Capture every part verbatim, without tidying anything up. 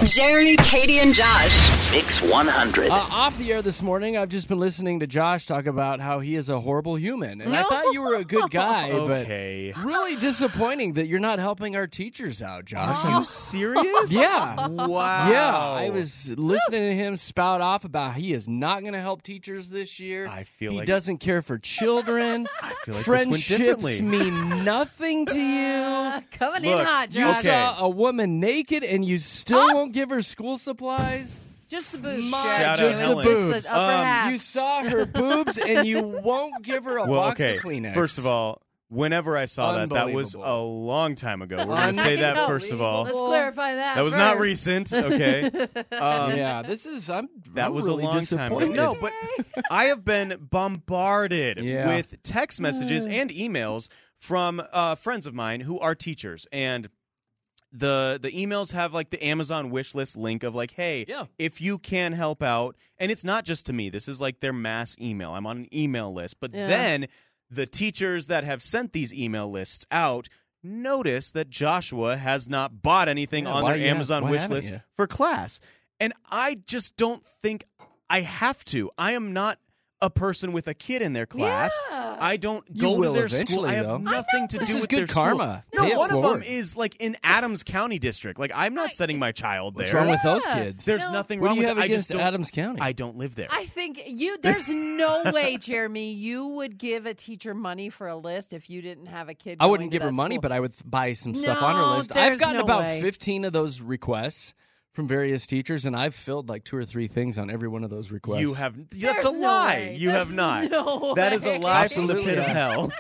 Jeremy, Katie, and Josh. Mix one hundred. Uh, off the air this morning, I've just been listening to Josh talk about how he is a horrible human. And I thought you were a good guy, Okay. but really disappointing that you're not helping our teachers out, Josh. Are you serious? Yeah. Wow. Yeah, I was listening to him spout off about he is not going to help teachers this year. I feel he like- doesn't care for children. I feel like this went Friendships differently. mean nothing to you. Coming Look, in hot, You Josh. Okay. saw a woman naked and you still won't give her school supplies? Just the boobs. My- Shout out just the Helen. boobs. Just the upper Um, half. You saw her boobs and you won't give her a Well, box okay. of Kleenex. First of all, whenever I saw that, that was a Unbelievable. long time ago. We're going to say that first of all. Let's clarify that. That was not first. recent, okay? Um, yeah, this is I'm That I'm was really a long time ago. disappointed. No, but I have been bombarded Yeah. with text messages and emails from uh, friends of mine who are teachers, and the the emails have like the Amazon wish list link of like, hey, Yeah. if you can help out, and it's not just to me. This is like their mass email. I'm on an email list, but Yeah. then the teachers that have sent these email lists out notice that Joshua has not bought anything Yeah, on why their you- Amazon why wish haven't list you? for class. And I just don't think I have to. I am not a person with a kid in their class. Yeah. I don't You go to will their school. eventually, I have though. nothing to This do is with good their school. karma. No, Pay it one of forward. them is like in Adams County District. Like I'm not sending my child there. What's wrong with those Yeah. kids? There's No. nothing what wrong do you with have it. I against just don't, Adams County? I don't live there. I think you. There's no way, Jeremy, you would give a teacher money for a list if you didn't have a kid. I going wouldn't to give her that money, school. but I would buy some stuff on her No, list. I've there's gotten no about way. fifteen of those requests from various teachers, and I've filled like two or three things on every one of those requests. You have. That's There's a no lie. way. You There's have not. no That is a way. lie from the Absolutely pit of not. hell.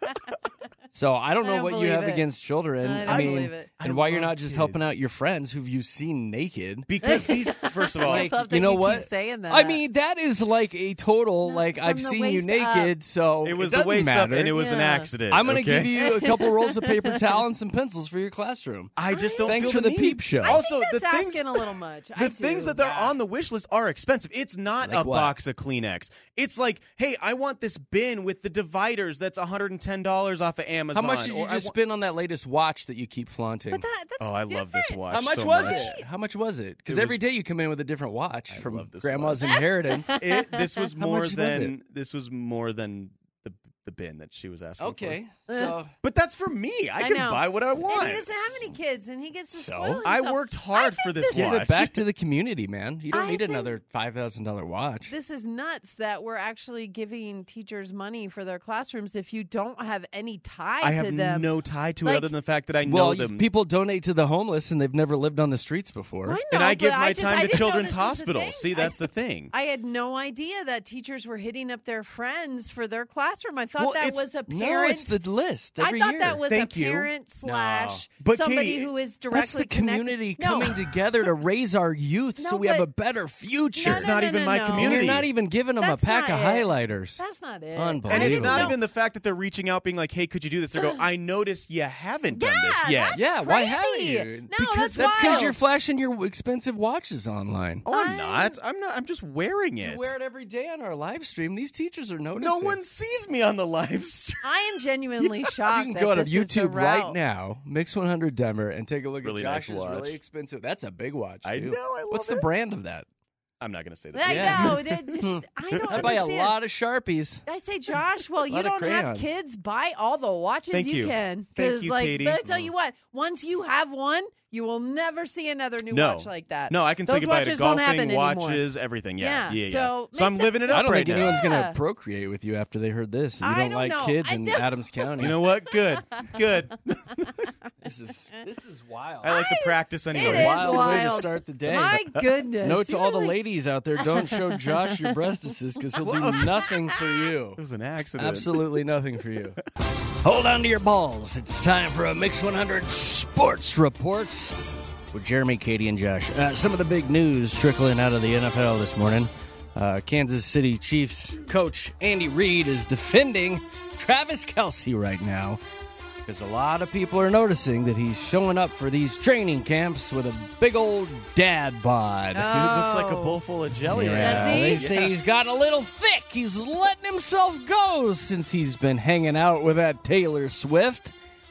So I don't I know don't what you believe have it. against children. I don't mean, believe it. and I why you're love not just kids. helping out your friends who you've seen naked. Because these, first of all, Like, I love that you know you what? keep saying that. I mean, that is like a total, No, like, from I've the seen you waist naked, so it was it the doesn't waist matter. up, and it was an Yeah. accident. I'm going to okay? give you a couple rolls of paper towel and some pencils for your classroom. I just don't. Thanks feel for the need. peep show. I Also, think the that's things, asking a little much. I the things do. that they're Yeah. on the wish list are expensive. It's not Like a what? box of Kleenex. It's like, hey, I want this bin with the dividers. That's one hundred ten dollars off of Amazon. How much did you Or I just wa- spend on that latest watch that you keep flaunting? But that, that's Oh, I love this different. watch. How much so was much. it? How much was it? Because It every was- day you come in with a different watch I from love this grandma's watch. inheritance. It, this was How more much was than this was more than the the bin that she was asking Okay, for. so But that's for me. I, I can know. buy what I want. And he doesn't have any kids, and he gets to So? spoil I himself. worked hard I for think this this give watch. it back to the community, man. You don't I need think- another five thousand dollar watch. This is nuts that we're actually giving teachers money for their classrooms if you don't have any tie I to have them. no tie to it Like- other than the fact that I know Well, you- them. people donate to the homeless and they've never lived on the streets before. I know, and I give but my just- time I to didn't know Children's this was a Hospital. thing. See, that's the thing. I had no idea that teachers were hitting up their friends for their classroom. I thought Well, that it's- was a No, parent. it's the list I every thought year. that was Thank a you. parent slash But somebody Katie, who is directly That's the connected- community No. coming together to raise our youth so No, we have but- a better future. No, It's no, not no, even no, my no. And community. you're not even giving them That's a pack not of it. highlighters. That's not it. Unbelievable. And it's not No. even the fact that they're reaching out, being like, "Hey, could you do this?" They go, "I noticed you haven't done Yeah, this yet." that's Yeah, why haven't crazy. you? No, Because that's That's because wild. you're flashing your expensive watches online. Oh, I'm I- not. I'm not. I'm just wearing it. You wear it every day on our live stream. These teachers are noticing. No one sees me on the live stream. I am genuinely You shocked. can that go to this is the YouTube right route. now, Mix one hundred Denver, and take a look Really at nice Josh's watch. really expensive. That's a big watch. I too. know, I love What's the it. brand of that? I'm not going to say that. I Yeah. know. they're Just, I don't I buy a understand. lot of Sharpies. I say, Josh, well, you lot of don't have crayons. kids. Buy all the watches Thank you. can. Thank 'Cause, you, like, Katie. But I tell you what, once you have one, you will never see another new No. watch like that. No, I can say Those goodbye to watches won't happen golfing, anymore. watches, everything. Yeah, Yeah, yeah, yeah. so So I'm make the- living it I up don't right think now. anyone's going Yeah. to procreate with you after they heard this. You I don't don't like know. kids I in don't- Adams County. You know what? Good, good. this is this is wild. I like to practice anyway. It is wild, way to wild. start the day. My goodness. Note to You all the really- ladies out there: don't show Josh your breastises because he'll do nothing for you. It was an accident. Absolutely nothing for you. Hold on to your balls. It's time for a Mix one hundred Sports Report with Jeremy, Katie, and Josh. Uh, some of the big news trickling out of the N F L this morning. Uh, Kansas City Chiefs coach Andy Reid is defending Travis Kelce right now because a lot of people are noticing that he's showing up for these training camps with a big old dad bod. Dude looks like a Oh. bowl full of jelly right Yeah, Does now. he? they say he's gotten a little thick. He's letting himself go since he's been hanging out with that Taylor Swift.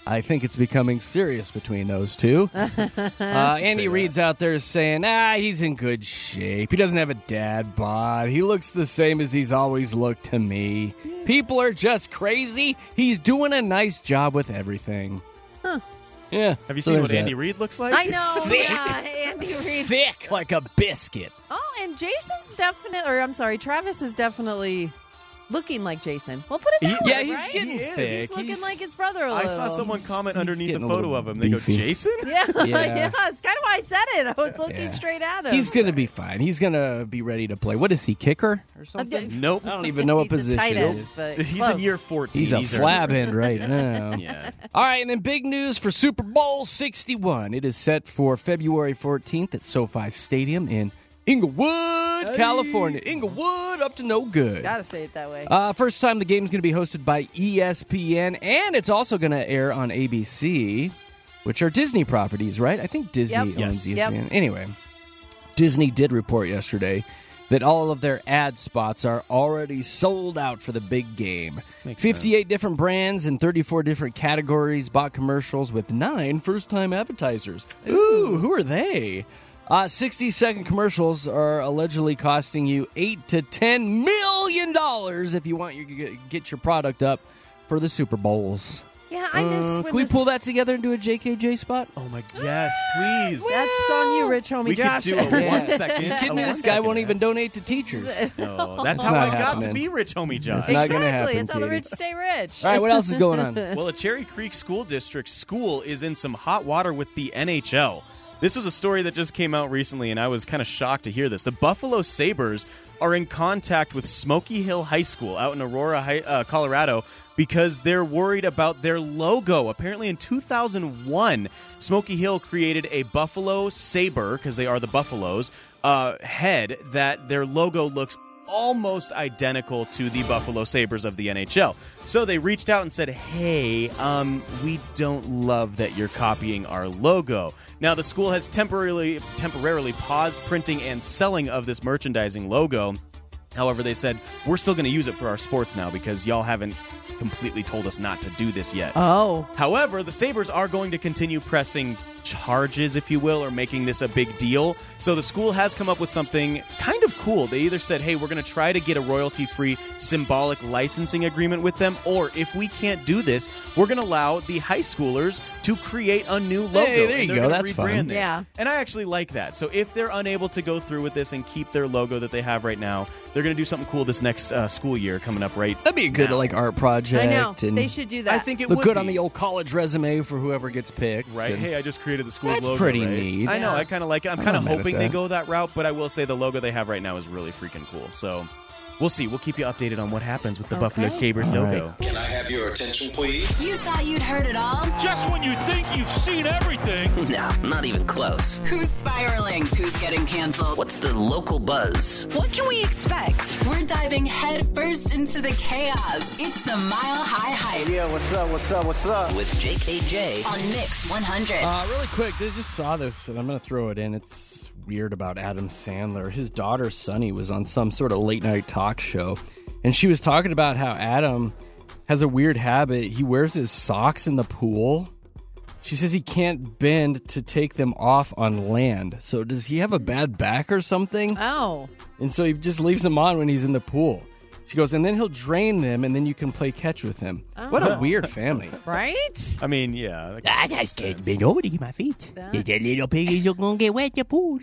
I think it's becoming serious between those two. uh, Andy Reid's out there saying, ah, he's in good shape. He doesn't have a dad bod. He looks the same as he's always looked to me. People are just crazy. He's doing a nice job with everything. Huh. Yeah. Have you so seen what there's Andy that. Reid looks like? I know. Thick. Yeah, Andy Reid. Thick like a biscuit. Oh, and Jason's definitely, or I'm sorry, Travis is definitely looking like Jason. We'll put it that He- way, yeah, he's right? getting He is. thick. He's looking He's- like his brother a I little. saw someone comment he's underneath the getting a photo little of him. They go, beefy. Jason? Yeah, Yeah. yeah. It's kind of why I said it. I was looking Yeah. straight at him. He's going to be fine. He's going to be ready to play. What is he, kicker or something? Nope. I don't even know what He's a position tight it end, is. but He's close. in year fourteen. He's a He's flab early. end right now. Yeah. All right, and then big news for Super Bowl sixty-one. It is set for February fourteenth at SoFi Stadium in Inglewood, California. Inglewood, up to no good. Gotta say it that way. Uh, first time the game's going to be hosted by E S P N, and it's also going to air on A B C, which are Disney properties, right? I think Disney Yep. owns Yes. E S P N. Yep. Anyway, Disney did report yesterday that all of their ad spots are already sold out for the big game. Makes fifty-eight different brands and thirty-four different categories bought commercials with nine first-time advertisers. Ooh, who are they? Uh, sixty-second commercials are allegedly costing you eight to ten million dollars if you want you get your product up for the Super Bowls. yeah, I miss Uh, when can we this- pull that together and do a J K J spot? Oh, my yes, please. That's on you, Rich Homie We Josh. could do a Yeah. one second. You a kidding me? one This guy second won't ad. even donate to teachers. No, that's It's how not I got to happening. be Rich Homie Josh. It's not gonna Exactly. happen, It's how the Katie. rich stay rich. All right, what else is going on? Well, a Cherry Creek School District school is in some hot water with the N H L. This was a story that just came out recently, and I was kind of shocked to hear this. The Buffalo Sabres are in contact with Smoky Hill High School out in Aurora, Hi- uh, Colorado, because they're worried about their logo. Apparently, in two thousand one, Smoky Hill created a Buffalo Sabre, because they are the Buffaloes, uh, head that their logo looks almost identical to the Buffalo Sabres of the N H L. So they reached out and said, hey, um, we don't love that you're copying our logo. Now, the school has temporarily temporarily paused printing and selling of this merchandising logo. However, they said, we're still going to use it for our sports now because y'all haven't completely told us not to do this yet. Oh. However, the Sabres are going to continue pressing charges, if you will, or making this a big deal. So the school has come up with something kind of cool. They either said, hey, we're going to try to get a royalty-free symbolic licensing agreement with them, or if we can't do this, we're going to allow the high schoolers to create a new logo. Hey, there and you they're go. gonna That's rebrand fun. this. Yeah. And I actually like that. So if they're unable to go through with this and keep their logo that they have right now, they're going to do something cool this next uh, school year coming up right That'd be a good now. like art project. I know. And They should do that. I think it look would good be. on the old college resume for whoever gets picked. Right? And- Hey, I just created the school's That's logo. pretty right? neat. I know. Yeah. I kind of like it. I'm I'm kind of not mad at hoping they that. go that route, but I will say the logo they have right now is really freaking cool. So we'll see. We'll keep you updated on what happens with the Okay. Buffalo Sabres All logo. Can I have your attention, please? You thought you'd heard it all? Just when you think you've seen everything. No, not even close. Who's spiraling? Who's getting canceled? What's the local buzz? What can we expect? We're diving headfirst into the chaos. It's the Mile High Hype Yeah, what's up, what's up, what's up? With J K J. on Mix one hundred. Uh, really quick, I just saw this, and I'm going to throw it in. It's weird about Adam Sandler. His daughter, Sunny, was on some sort of late-night talk show, and she was talking about how Adam has a weird habit. He wears his socks in the pool. She says he can't bend to take them off on land. So does he have a bad back or something? Oh. And so he just leaves them on when he's in the pool. She goes, and then he'll drain them, and then you can play catch with him. What a weird family. Right? I mean, yeah. that I makes just can't sense. bend over to get my feet. That- The little piggies are going to get wet, the pools.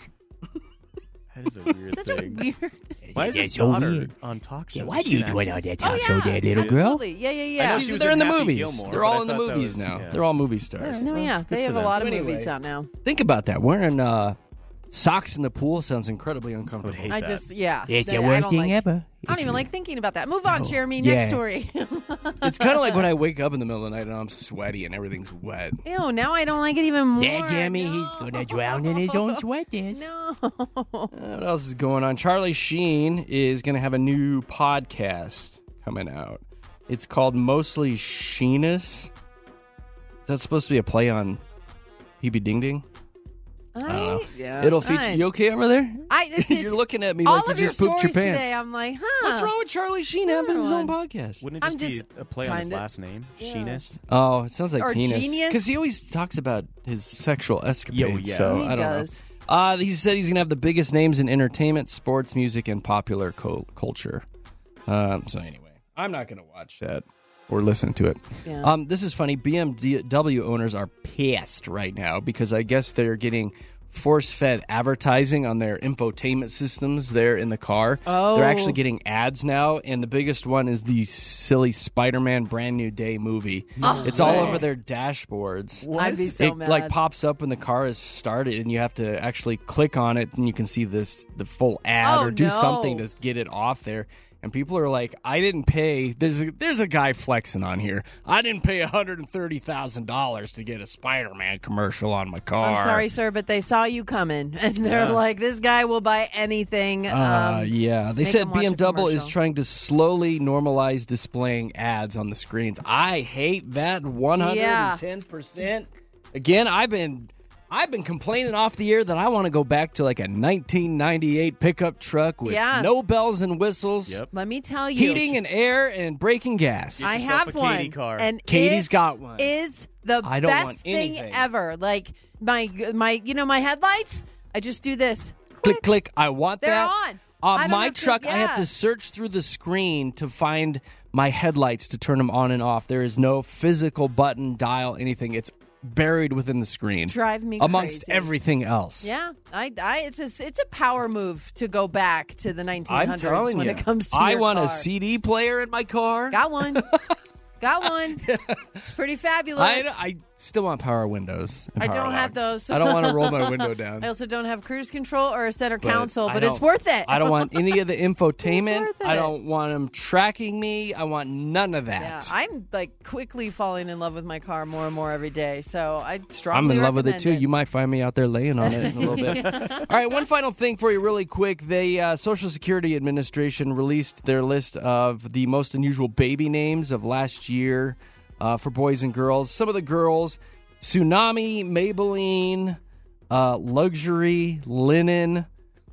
That is a weird Such a thing. weird Why is his That's so daughter weird. on talk shows? Yeah, why do you She's do it an on that actress. talk Oh, show yeah. there, little girl? Absolutely. Yeah, yeah, I yeah. know She's- she was they're in the Happy movies. Gilmore, They're but all I in the thought that movies was- now. yeah. They're all movie stars. No, yeah. Good They for have a them. lot of Anyway, movies out now. Think about that. Wearing uh, socks in the pool sounds incredibly I uncomfortable. would hate I that. just, yeah. It's They- the I worst don't thing like- ever. I don't even like thinking about that. Move on, No. Jeremy. Yeah. Next story. It's kind of like when I wake up in the middle of the night and I'm sweaty and everything's wet. Ew, now I don't like it even more. Yeah, Jeremy, No. he's going to drown in his own sweatness. No. What else is going on? Charlie Sheen is going to have a new podcast coming out. It's called Mostly Sheenus. Is that supposed to be a play on P B Ding Ding? I, yeah. It'll feature. I, You okay over there? I I, it, it, You're looking at me all like you of your just pooped stories your pants. today, I'm like, huh? What's wrong with Charlie Sheen having his own podcast? Wouldn't it I'm just, just be a play on his kinda- last name? Yeah. Sheenus? Oh, it sounds like Or penis. genius? Because he always talks about his sexual escapades. yeah. So He I don't does. know. Uh, he said he's going to have the biggest names in entertainment, sports, music, and popular co- culture. Um, so anyway, I'm not going to watch that or listen to it. Yeah. Um, this is funny. B M W owners are pissed right now because I guess they're getting force-fed advertising on their infotainment systems there in the car. Oh. They're actually getting ads now, and the biggest one is the silly Spider-Man Brand New Day movie. It's all over their dashboards. I'd be so it mad. like pops up when the car is started, and you have to actually click on it, and you can see this the full ad Oh, or do no. something to get it off there. And people are like, I didn't pay. There's a, there's a guy flexing on here. I didn't pay one hundred thirty thousand dollars to get a Spider-Man commercial on my car. I'm sorry, sir, but they saw you coming, and they're like, "This guy will buy anything." Uh, um, yeah, they make said him watch B M a W is commercial. trying to slowly normalize displaying ads on the screens. I hate that one hundred ten percent. Again, I've been I've been complaining off the air that I want to go back to like a nineteen ninety-eight pickup truck with Yeah. no bells and whistles, Yep. Let me tell you, heating and air, and braking gas. I yourself have a one, Katie car. and Katie's it got one. Is the I don't best want thing anything. ever. Like my my, you know, my headlights. I just do this. click, click. I want They're that. on. Uh, I don't my have to- truck, I have yeah. to search through the screen to find my headlights to turn them on and off. There is no physical button, dial, anything. It's buried within the screen. Drive me amongst crazy. everything else. Yeah, I, I, it's a, it's a power move to go back to the nineteen I'm hundreds telling when you. it comes to I your want car. a C D player in my car. Got one. Got one. It's pretty fabulous. I, I still want power windows. and I power don't have locks. those. I don't want to roll my window down. I also don't have cruise control or a center But console, I but it's don't- worth it. I don't want any of the infotainment. worth I it. don't want them tracking me. I want none of that. Yeah, I'm like quickly falling in love with my car more and more every day. So I strongly I'm in love with it recommend too. You might find me out there laying on it in a little bit. All right, one final thing for you, really quick. The uh, Social Security Administration released their list of the most unusual baby names of last year uh, for boys and girls. Some of the girls: Tsunami, Maybelline, uh, Luxury, Linen,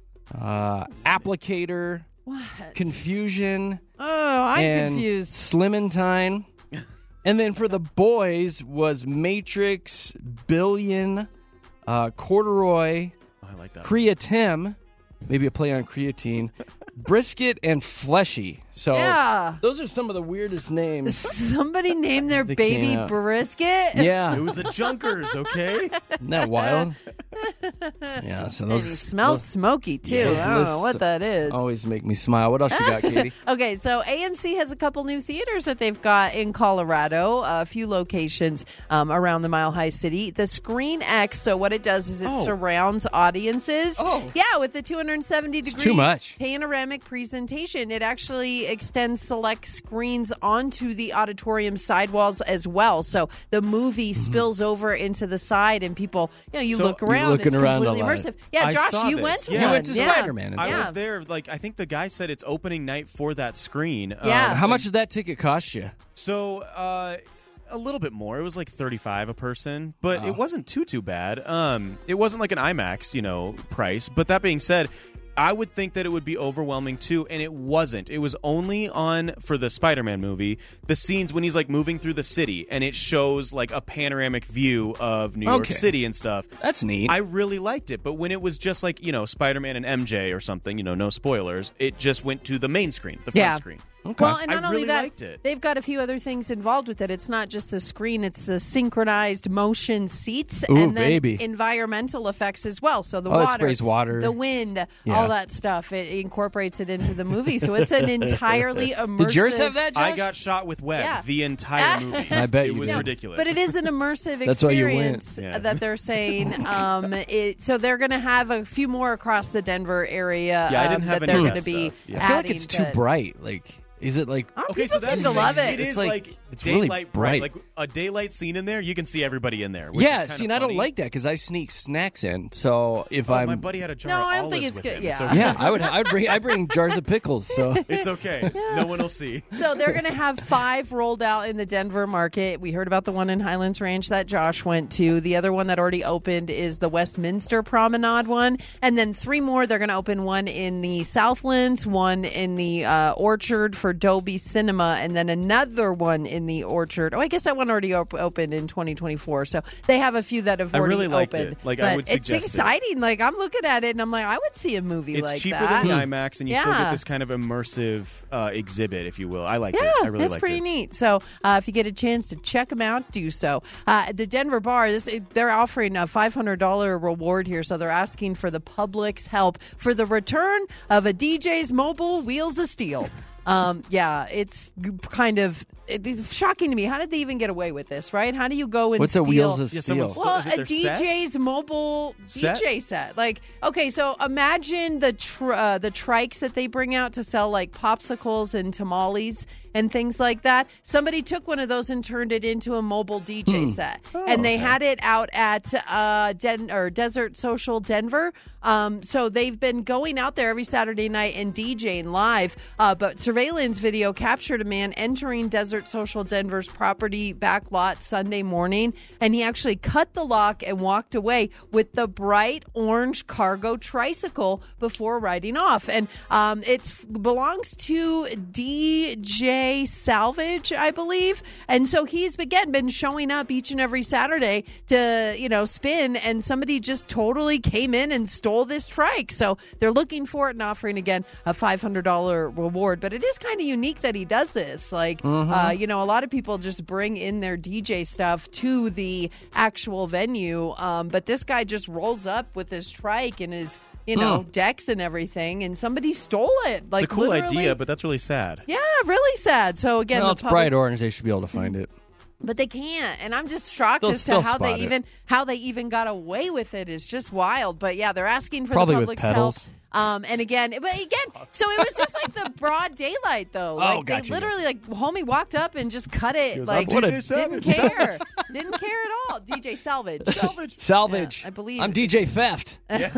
uh, Applicator, What? Confusion, Oh, I'm and confused. Slimentine. And then for the boys was Matrix, Billion, uh, Corduroy, Oh, I like that. Creatine, maybe a play on creatine, Brisket, and Fleshy. So Yeah. those are some of the weirdest names. Somebody named their They baby came out. Brisket. Yeah, It was the Junkers, okay? isn't that wild? Yeah, so And those he smells those smoky too. those I don't know lists what that is. always make me smile. What else you got, Katie? Okay, so A M C has a couple new theaters that they've got in Colorado, a few locations um, around the Mile High City. The Screen X, so what it does is it Oh. surrounds audiences. Oh. Yeah, with the two hundred seventy degree too much. panoramic presentation. It actually extends select screens onto the auditorium sidewalls as well. So the movie spills over into the side, and people, you know, you So look you're around. looking it's around a completely lot. immersive. Yeah, I Josh, saw you this. went to Yeah. one. You went to yeah. Spider-Man and I yeah. was there. Like, I think the guy said it's opening night for that screen. Yeah. Um, How much did that ticket cost you? So, uh, a little bit more. It was like thirty-five a person, but it wasn't too too bad. Um, it wasn't like an IMAX, you know, price. But that being said, I would think that it would be overwhelming too, and it wasn't. It was only on, for the Spider-Man movie, the scenes when he's like moving through the city, and it shows like a panoramic view of New York Okay. City and stuff. That's neat. I really liked it, but when it was just like, you know, Spider-Man and M J or something, you know, no spoilers, it just went to the main screen, the front Yeah. screen. Okay. Well, and I not only really that, liked it. they've got a few other things involved with it. It's not just the screen; it's the synchronized motion seats Ooh, and then baby. environmental effects as well. So the Oh, it water, sprays water. the wind, Yeah. all that stuff. It incorporates it into the movie, so it's an entirely immersive. Did yours have that, Josh? I got shot with web Yeah. the entire movie. I bet it you was did. ridiculous. But it is an immersive That's why you went. experience Yeah. that they're saying. Um, it, so they're going to have a few more across the Denver area. Yeah, I um, didn't have that any they're of going to that be. stuff. Yeah. I feel like adding it's too to- bright. Like, is it like? Oh, Okay, people so that's seem to the love thing. it. It It's is like- like, It's really daylight bright. Like a daylight scene in there, you can see everybody in there. Which Yeah, is see, and kinda I don't funny. like that because I sneak snacks in. So if Oh, I'm, my buddy had a jar No, of I don't think olives it's with good. him. Yeah. It's okay. yeah, I would. I would bring. I bring jars of pickles. So It's okay. No one will see. So they're going to have five rolled out in the Denver market. We heard about the one in Highlands Ranch that Josh went to. The other one that already opened is the Westminster Promenade one. And then three more. They're going to open one in the Southlands, one in the uh, Orchard for Dolby Cinema, and then another one in the Orchard. Oh, I guess that one already op- opened in twenty twenty-four. So they have a few that have I already really liked opened. it. Like, I But would it's suggest it. exciting. Like, I'm looking at it and I'm like, I would see a movie It's like cheaper that. than the IMAX, and you still Yeah. get this kind of immersive uh, exhibit, if you will. I liked Yeah, it. I really that's liked pretty it. neat. So uh, if you get a chance to check them out, do so. Uh, the Denver Bar, this, they're offering a five hundred dollars reward here, so they're asking for the public's help for the return of a D J's mobile Wheels of Steel. Um, yeah, it's kind of it's shocking to me. How did they even get away with this, right? How do you go and what's steal... a Wheels of Yeah, Steel? someone's- Well, Is it a their set? D J's mobile Set? D J set. Like, okay, so imagine the tr- uh, the trikes that they bring out to sell like popsicles and tamales and things like that. Somebody took one of those and turned it into a mobile D J set, and they had it out at uh, Den- or Desert Social Denver. Um, so they've been going out there every Saturday night and DJing live. Uh, but surveillance video captured a man entering Desert Social Denver's property back lot Sunday morning, and he actually cut the lock and walked away with the bright orange cargo tricycle before riding off. And um, it belongs to D J Salvage, I believe. And so he's again been showing up each and every Saturday to, you know, spin, and somebody just totally came in and stole this trike. So they're looking for it and offering again a five hundred dollars reward. But it is kind of unique that he does this. Like, uh, you know, a lot of people just bring in their D J stuff to the actual venue. Um, but this guy just rolls up with his trike and his, you know, decks and everything, and somebody stole it. Like, It's a cool literally- idea, but that's really sad. yeah, really sad. So again, well, the it's public, bright orange. They should be able to find it. but they can't, and I'm just shocked They'll as to still how they spot it. even how they even got away with it. Is just wild. But yeah, they're asking for Probably the with public's pedals. help. Um, and again, but again, so it was just like the broad daylight, though. Like Oh, gotcha. they literally, like, homie walked up and just cut it. goes, Like, "I'm What a- D J didn't Savage." care, didn't care at all. D J Salvage, Salvage. Salvage. Yeah, I believe I'm D J it's- Theft.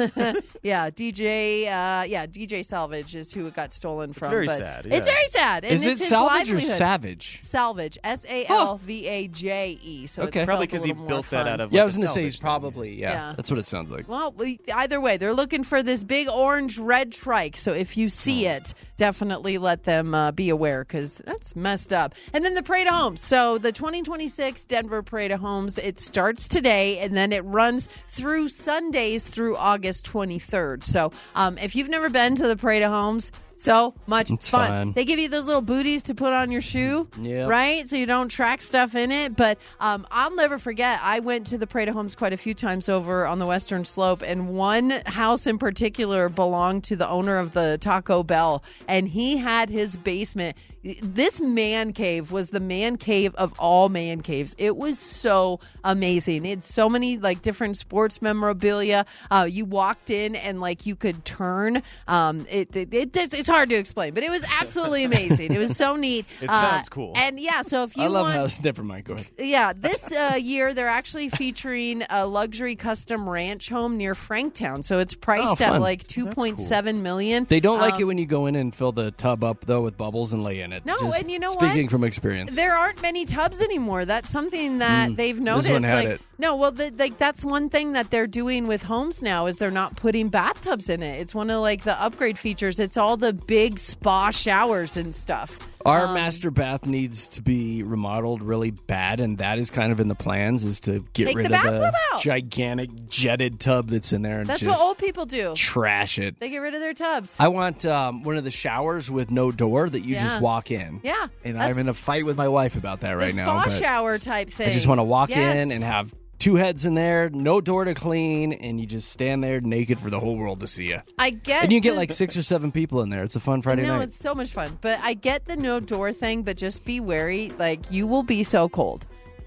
yeah, D J, uh, yeah, D J Salvage is who it got stolen from. very but sad, It's yeah. very sad. And Is it it's his salvage or livelihood. savage? Salvage, S A L V A J E. So Okay. it's Probably because because he built that out of. Yeah, like, I was a going to say salvage he's thing. probably. Yeah, Yeah. that's what it sounds like. Well, we, either way, they're looking for this big orange red trike. So if you see it, definitely let them uh, be aware, because that's messed up. And then the Parade of Homes. So the twenty twenty-six Denver Parade of Homes, it starts today, and then it runs through Sundays through August twenty-third. So um, if you've never been to the Parade of Homes, so much It's fun. fun. They give you those little booties to put on your shoe, Yep. right? So you don't track stuff in it. But um, I'll never forget, I went to the Parade of Homes quite a few times over on the Western Slope, and one house in particular belonged to the owner of the Taco Bell, and he had his basement. This man cave was the man cave of all man caves. It was so amazing. It had so many like different sports memorabilia. Uh, you walked in and like you could turn. Um, it, it, it does- it's hard to explain, but it was absolutely amazing. It was so neat. It Uh, sounds cool. And yeah, so if you I love want, how. Never mind. Go ahead. yeah, this uh, year they're actually featuring a luxury custom ranch home near Franktown. So it's priced Oh, at fun. like two point seven million. They don't like Um, it when you go in and fill the tub up though with bubbles and lay in it. No, Just and you know speaking what? from experience. There aren't many tubs anymore. That's something that they've noticed. one had like, it. no, well, the, like that's one thing that they're doing with homes now is they're not putting bathtubs in it. It's one of like the upgrade features. It's all the big spa showers and stuff. Our Um, master bath needs to be remodeled really bad, and that is kind of in the plans, is to get Take rid the of the bathtub out. gigantic jetted tub that's in there and That's just what old people do. trash it. They get rid of their tubs. I want um, one of the showers with no door that you Yeah. just walk in. Yeah, And that's- I'm in a fight with my wife about that right the now. spa but shower type thing. I just want to walk Yes. in and have two heads in there, no door to clean, and you just stand there naked for the whole world to see you. I get And you get the- like six or seven people in there. It's a fun Friday no, night. it's so much fun. But I get the no door thing, but just be wary. Like, you will be so cold.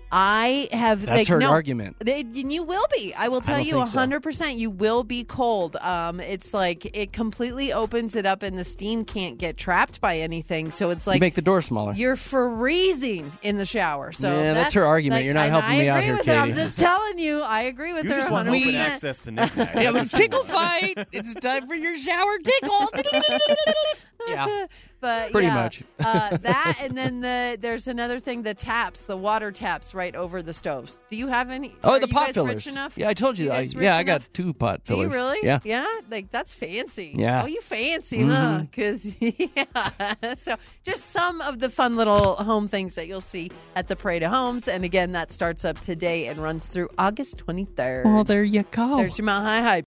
I have. That's like, her no, argument. They, and you will be. I will tell don't you think so. one hundred percent. You will be cold. Um, it's like it completely opens it up, and the steam can't get trapped by anything. So it's like You make the door smaller. you're freezing in the shower. So Yeah, that's her argument. like, You're not and helping I me out agree here, with her. I'm Katie. just telling you. I agree with You her. just want one open hundred percent. access to knick-knack. Yeah, That's but what you tickle want. fight. It's time for your shower tickle. Yeah. But Pretty yeah, much. uh, that, and then the there's another thing: the taps, the water taps right over the stoves. Do you have any? Oh, are the you pot guys fillers. Rich enough? Yeah, I told you. You I, guys rich yeah, I enough? got two pot Do fillers. you really? Yeah. Yeah, like that's fancy. Yeah. Oh, you fancy, huh? Because yeah. So just some of the fun little home things that you'll see at the Parade of Homes, and again, that starts up today and runs through August twenty-third. Well, there you go. There's your Mile High Hype.